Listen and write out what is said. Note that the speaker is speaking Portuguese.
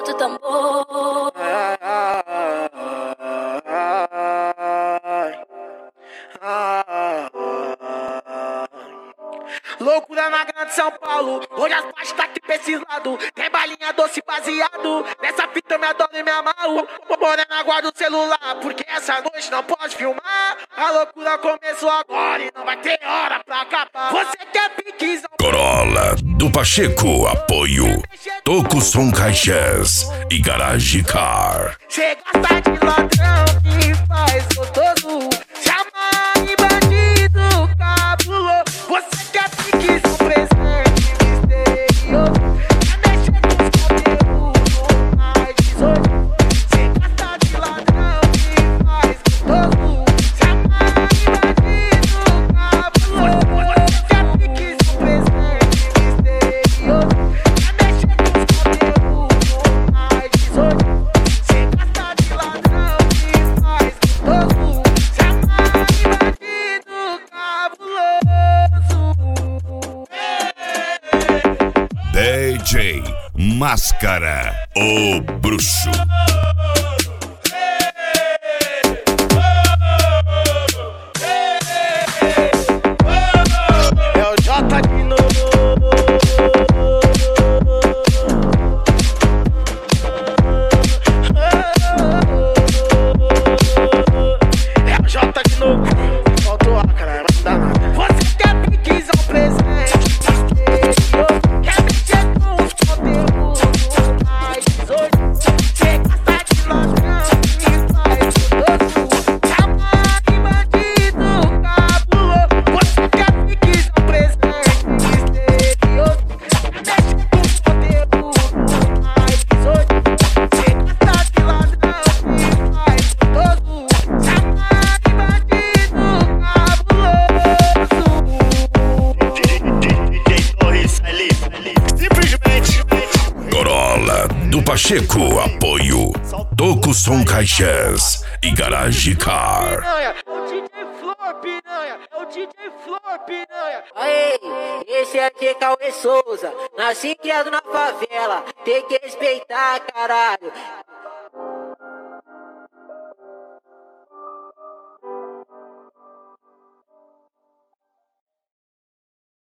do tambor. Loucura na grande São Paulo, hoje as partes tá aqui pra esse lado. Tem balinha doce baseado, nessa fita eu me adoro e me amarro. Morena, guarda o celular, porque essa noite não pode filmar. A loucura começou agora e não vai ter hora pra acabar. Você quer piquezão? Corolla do Pacheco, apoio Toco Som Caixas e Garage Car. Cê gosta de ladrão que faz gostoso, chama de bandido cabuloso. Você quer piquezão presente misterioso, quer mexer com os conteúdos mais 18. Cê gosta de ladrão que faz gostoso, chama de bandido cabuloso. Você quer piquezão presente misterioso, quer mexer com os conteúdos mais 18. Cê gosta de ladrão que faz gostoso, chama de bandido cabuloso. DJ Máscara, o bruxo. É o Jota de novo. É o Jota de novo. Faltou a cara, mas não dá nada. Você quer piquezão presente? Quer mexer com os conteúdos mais 18? Você gosta de ladrão que faz gostoso, chama de bandido cabuloso. Você quer piquezão presente misterioso, quer mexer com os conteúdos mais 18? Você gosta de ladrão que faz gostoso, chama de bandido cabuloso. Simplesmente Corolla do Pacheco, apoio Toco Som Caixas e Garage Car. piranha, é o DJ Flor, piranha, é o DJ Flor, piranha. Aê, esse aqui é Cauê Souza, nasci e criado na favela, tem que respeitar, caralho.